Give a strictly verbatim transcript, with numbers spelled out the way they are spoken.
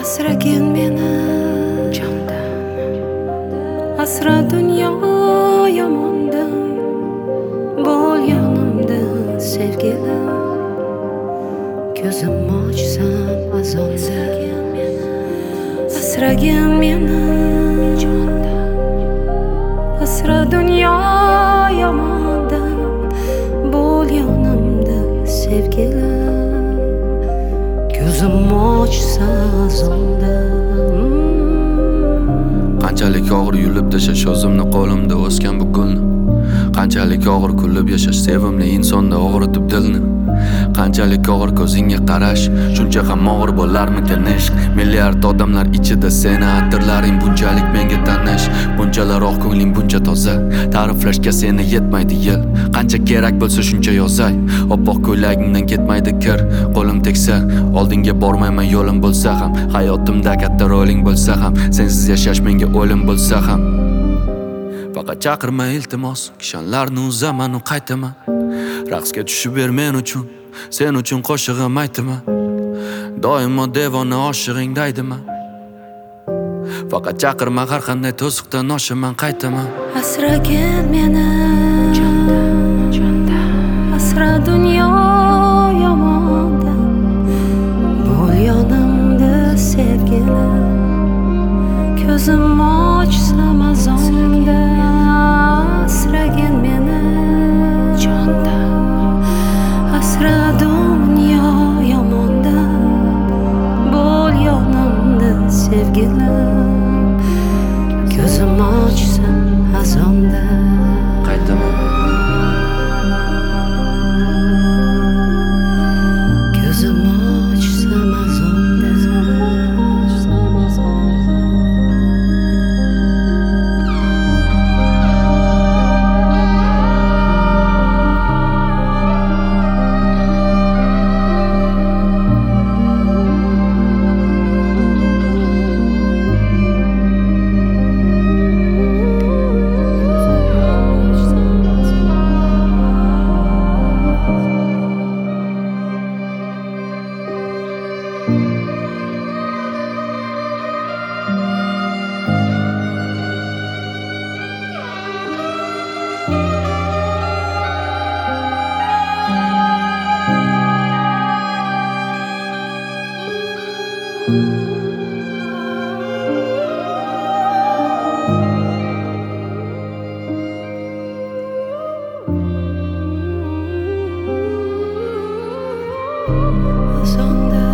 Asragin meni jondan, asra dunyo yomondan, bo'l yonimda sevgilim. Ko'zim ochsam azonda, asragin meni jondan, asra dunyo yomondan, bo'l yonimda sevgilim. Ko'zim ochsa azonda. Qanchalik og'ir yulib tashash o'zimni qo'limda o'sgan bu gulni, qanchalik og'ir kulib yashash sevimli insonda og'ritib dilni. Qanchalik og'ir ko'zingga qarash, shuncha ham og'ir bo'larmikan ishq. Milliard odamlar ichida seni atirlaring bunchalik menga tanish, bunchalar oq ko'ngling buncha toza, ta'riflashga seni yetmaydi yil. Qancha kerak bo'lsa shuncha yozay, oppoq ko'ylagingdan ketmaydi kir. Qo'lim tegsa oldinga bormayman, yo'lim bo'lsa ham, hayotimda katta roling bo'lsa ham, sensiz yashash menga o'lim bo'lsa ham. Faqat chaqirma iltimos, kishanlarni uzaman u qaytaman. Raqsga tushib ber men uchun, sen uchun qo'shig'im aytaman. Doimo devona oshig'ing daydiman. Faqat chaqirma, har qanday to'siqdan oshaman qaytaman. Asragin meni jondan, jondan, asra dunyo yomondan, bo'l yonimda sevgilim. Ko'zim ochsam azonda, asragin meni jondan, asra dunyo yomondan, bo'l yonimda sevgilim. Ko'zim ochsam azonda Qaytaman. Ko'zim ochsam azonda. Azonda.